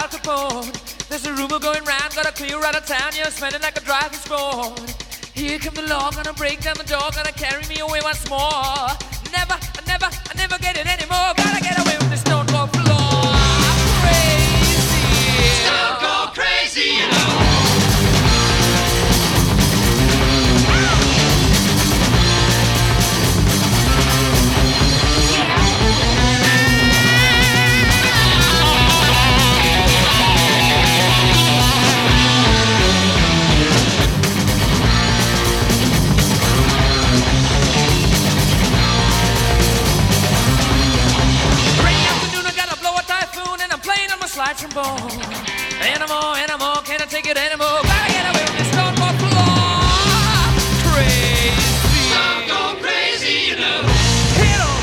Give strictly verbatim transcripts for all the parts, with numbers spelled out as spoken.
Al Capone. There's a rumor going round, gotta clear out of town. You're smelling like a driving scorn. Here come the law, gonna break down the door, gonna carry me away once more. Never, never, I never get it anymore. Gotta get away with this stone cold floor. Crazy, stone cold crazy, you know. Slide trombone. Animal, animal, can't I take it anymore? Gotta get away with this stone cold floor. Crazy, stone cold crazy, you know. Hit 'em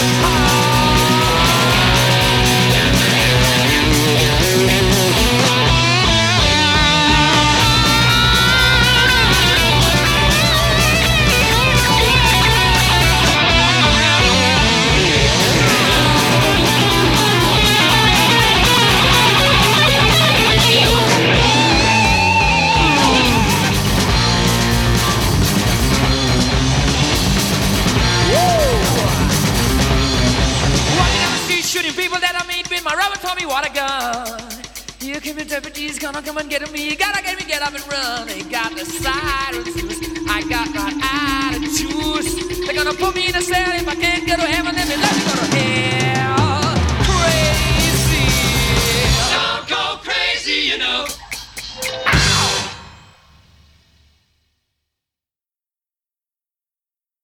my rubber told me what a gun. Here came the deputies, gonna come and get me. Gotta get me, get up and run. They got the sirens loose. I got my attitude. They're gonna put me in a cell if I can't get to heaven.